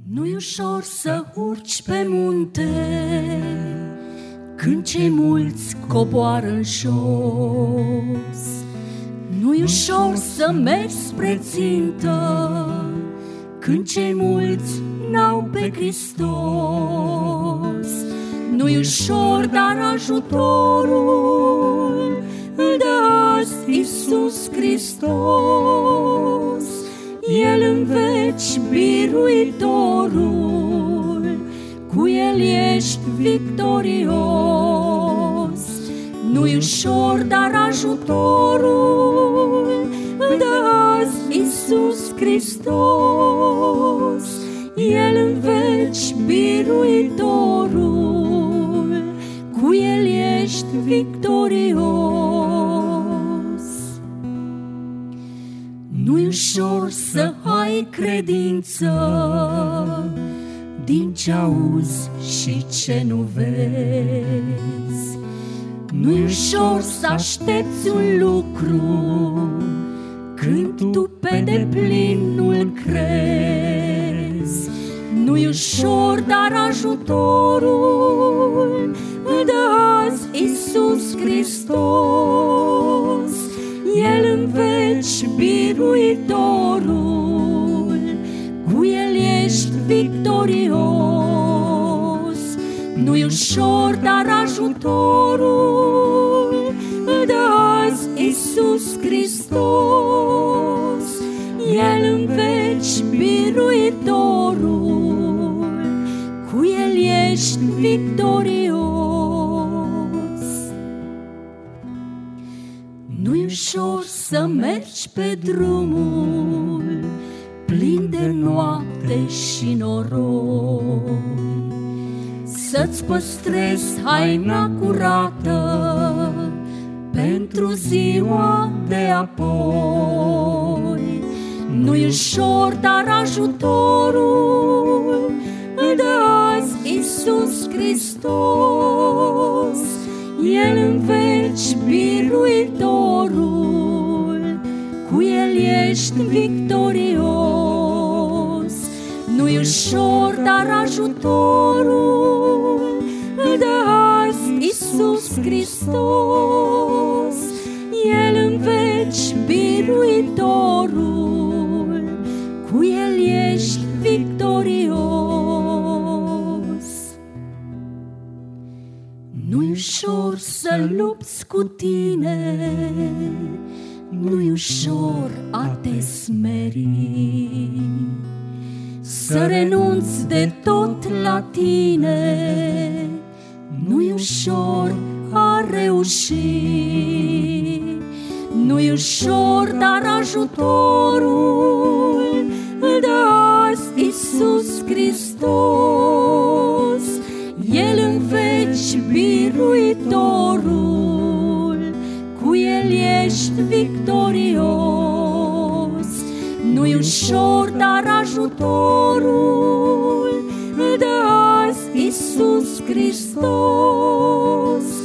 Nu-i ușor să urci pe munte când cei mulți coboară în jos. Nu-i ușor să mergi spre țintă când cei mulți n-au pe Hristos. Nu-i ușor, dar ajutorul îl dă azi Iisus Hristos. El în veci biruitorul, cu El ești victorios. Nu-i ușor, dar ajutorul îl dă azi Iisus Hristos. El în veci biruitorul, cu El ești victorios. Nu-i ușor să ai credință din ce auzi și ce nu vezi. Nu-i ușor să aștepți un lucru când tu pe deplin nu-l crezi. Nu-i ușor, dar ajutorul îl dă azi Iisus Hristos. El în veci biruitorul, cu El ești victorios. Nu-i ușor, dar ajutorul îl dă azi Iisus Hristos. El în veci biruitorul, cu El ești victorios. Nu-i ușor să mergi pe drumul plin de noapte și noroi, să-ți păstrezi haina curată pentru ziua de apoi. Nu-i ușor, dar ajutorul îl dă azi Iisus Hristos. El în veci biruitorul, cu El ești victorios. Nu-i ușor, dar ajutorul îl dă azi Iisus Hristos. El în veci biruitorul, cu El ești victorios. Nu-i ușor să lupți cu tine, nu-i ușor a te smeri, să renunți de tot la tine. Nu-i ușor a reuși. Nu-i ușor, dar ajutorul îl dă azi Iisus Hristos. El în veci biruitorul, cu El ești victorios. Nu-i ușor, dar ajutorul îl dă azi Iisus Hristos.